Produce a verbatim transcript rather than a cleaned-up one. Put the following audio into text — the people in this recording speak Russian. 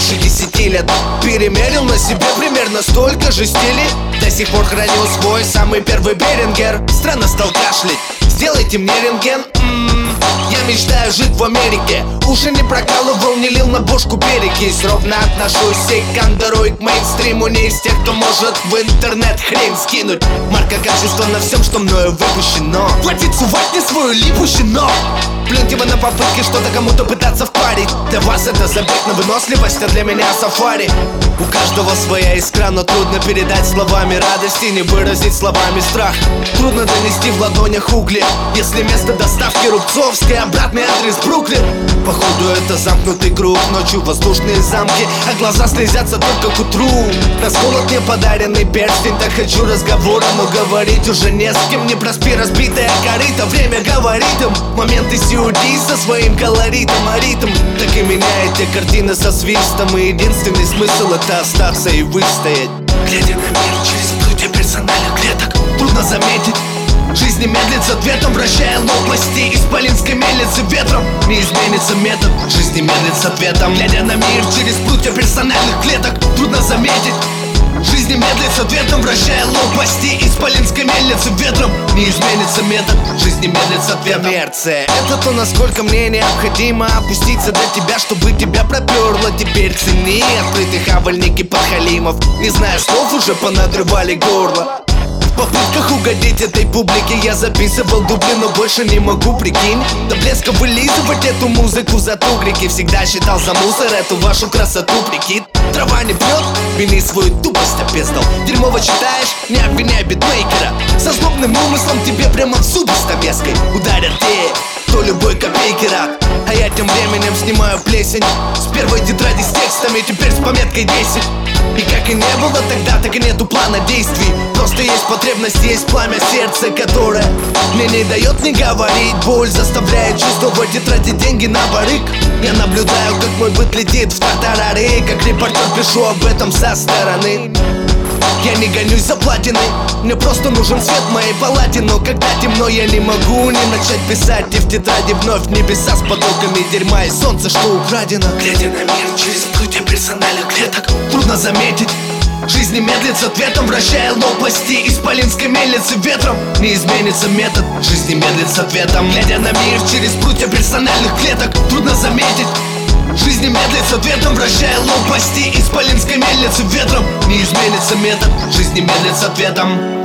больше десяти лет. Перемерил на себе примерно столько же стилей. До сих пор хранил свой самый первый Берингер. Странно стал кашлять, сделайте мне рентген. М-м-м. Я мечтаю жить в Америке. Уши не прокалывал, не лил на бошку перекись. Ровно отношусь и к андеру, и к мейнстриму. Не из тех, кто может в интернет хрень скинуть. Марка качества на всем, что мною выпущено. Хватит сувать мне свою липу, щенок. Плюньте вы на попытки что-то кому-то пытаться впарить. Для вас это забег на выносливость, а для меня сафари. У каждого своя искра, но трудно передать словами радости, не выразить словами страх. Трудно донести в ладонях угли, если место доставки Рубцовский, обратный адрес Бруклин. Походу это замкнутый круг, ночью воздушные замки, а глаза слезятся только к утру. Расколот мне подаренный перстень, так хочу разговора, но говорить уже не с кем. Не проспи разбитое корыто, время говорит им. Моменты си ю ди со своим колоритом, а ритм так и меняете картины со свистом. И единственный смысл это остаться и выстоять. Глядя на мир через прутья персональных клеток, трудно заметить, жизнь не медлит с ответом, вращая лопасти исполинской мельницы ветром. Не изменится метод, жизнь не медлит с ответом. Глядя на мир через прутья персональных клеток, трудно заметить, жизнь не медлит с ответом, вращая лопасти исполинской мельницы ветром. Не изменится метод, жизнь не медлит с ответом. Коммерция — это то, насколько мне необходимо опуститься до тебя, чтобы тебя проперло. Теперь цени открытые хавальники подхалимов. Не знаю слов, уже понадрывали горло. В попытках угодить этой публике я записывал дубли, но больше не могу, прикинь. До блеска вылизывать эту музыку за тугрики. Всегда считал за мусор эту вашу красоту, прикид. Трава не пьет, вини свою тупость опездал. Дерьмово читаешь, не обвиняй битмейкера. Со злобным умыслом тебе прямо в зубы стамеской ударят те, кто любой копейки рад. А я тем временем снимаю плесень с первой тетради с текстами, теперь с пометкой десять. И как и не было тогда, так и нету плана действий. Просто есть потребность, есть пламя сердца, которое мне не дает не говорить. Боль заставляет чувствовать тетради деньги на барык. Я наблюдаю, как мой быт летит в тартарары. Как репортер пишу об этом со стороны. Я не гонюсь за платиной, мне просто нужен свет в моей палате. Но когда темно, я не могу не начать писать. И в тетради вновь небеса с потоками дерьма и солнце, что украдено. Глядя на мир через прутья персональных клеток, трудно заметить, жизнь не медлит с ответом, вращая лопасти исполинской мельницы ветром. Не изменится метод, жизнь не медлит с ответом. Глядя на мир через прутья персональных клеток, трудно заметить, жизнь не медлит с ответом, вращая лопасти исполинской мельницы ветром. Не изменится метод, жизнь не медлит с ответом.